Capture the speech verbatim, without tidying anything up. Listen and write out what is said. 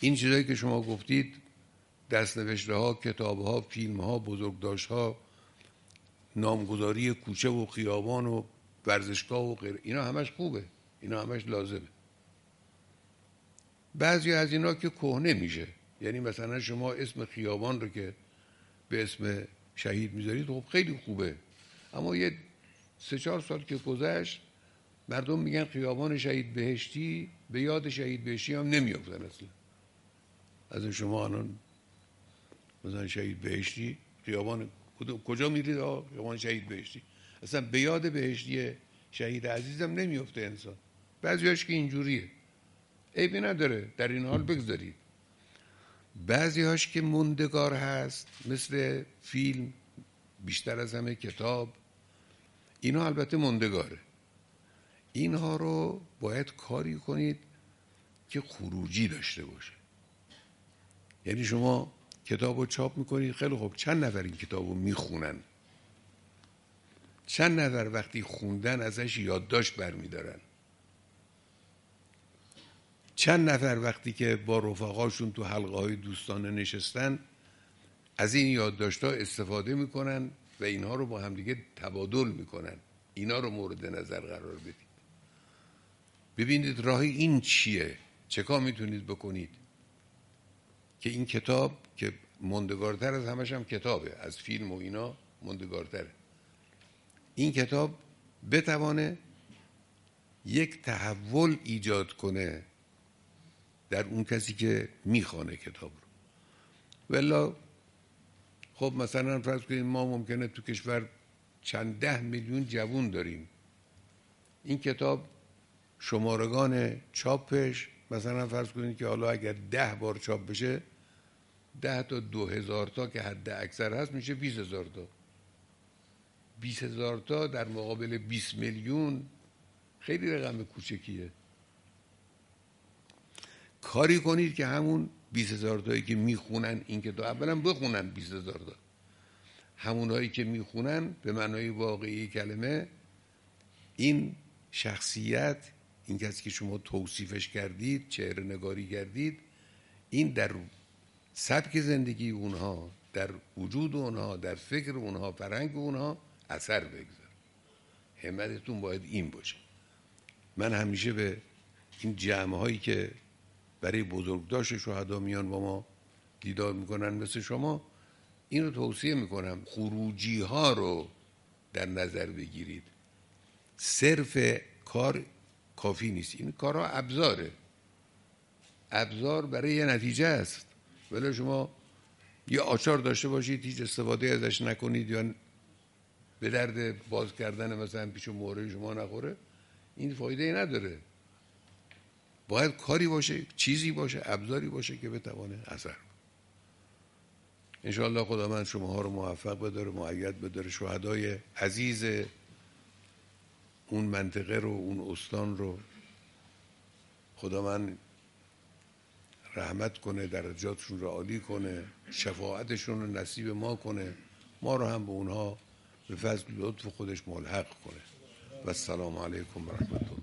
این چیزایی که شما گفتید، دستنوشته ها، کتاب ها، فیلم ها، بزرگداشت ها، نامگذاری کوچه و خیابان و ورزشگاه و غیره، اینا همش خوبه، اینا همش لازمه. بعضی از اینا که کهنه میشه، یعنی مثلا شما اسم خیابان رو که به اسم شهید میذارید خب خیلی خوبه، اما یه سه چهار سال که گذشت مردم میگن خیابان شهید بهشتی، به یاد شهید بهشتی هم نمیافتن اصلا. از شما الان مثلا شهید بهشتی خیابان کجا میرید؟ آه خیابان شهید بهشتی، اصلا به یاد بهشتی شهید عزیزم نمیفته انسان. بعضیاش که اینجوریه، عیبی نداره، در این حال بگذارید. بعضیاش که موندگار هست، مثل فیلم، بیشتر از همه کتاب، اینا البته موندگاره. اینها رو باید کاری کنید که خروجی داشته باشه. یعنی شما کتاب رو چاپ میکنید، خیلی خوب، چند نفر این کتاب رو میخونن؟ چند نفر وقتی خوندن ازش یادداشت برمیدارن؟ چند نفر وقتی که با رفقاشون تو حلقه های دوستانه نشستن از این یادداشت‌ها استفاده میکنن و اینها رو با همدیگه تبادل میکنن؟ اینا رو مورد نظر قرار بدید. ببینید راه این چیه، چه کار میتونید بکنید که این کتاب که موندگارتر از همش هم کتابه، از فیلم و اینا موندگارتره، این کتاب بتوانه یک تحول ایجاد کنه در اون کسی که میخوانه کتاب رو. ولی خب مثلا فرض کنید ما ممکنه تو کشور چند ده میلیون جوون داریم، این کتاب شمارگان چاپش مثلا فرض کنید که حالا اگر ده بار چاپ بشه، ده تا دو هزار تا که حد اکثر هست میشه بیس هزار تا. بیس هزار تا در مقابل بیس میلیون خیلی رقم کوچکیه. کاری کنید که همون بیس هزار تایی که میخونن این کتاب اولا بخونن، بیس هزار تا همونایی که میخونن به معنای واقعی کلمه این شخصیت، این کسی که شما توصیفش کردید، چهره نگاری کردید، این در سبک زندگی اونها، در وجود اونها، در فکر اونها، فرهنگ اونها اثر بگذار. همتتون باید این باشه. من همیشه به این جمع هایی که برای بزرگداشت شهدا میان با ما دیدار میکنن مثل شما، اینو توصیه میکنم خروجی ها رو در نظر بگیرید. صرف کار کافی نیست، این کارها ابزاره، ابزار برای یه نتیجه است. ولی شما یه آچار داشته باشید هیچ استفاده ازش نکنید یا به درد باز کردن مثلا پیش مهره شما نخوره، این فایده ای نداره. باید کاری باشه، چیزی باشه، ابزاری باشه که بتوانه اثر. انشاءالله خدا من شماها رو موفق بداره، مؤید بداره، شهدای عزیز اون منطقه رو، اون استان رو خدا من رحمت کنه، درجاتشون رو عالی کنه، شفاعتشون رو نصیب ما کنه، ما رو هم به اونها به فضل لطف خودش ملحق کنه. و السلام علیکم و رحمت الله.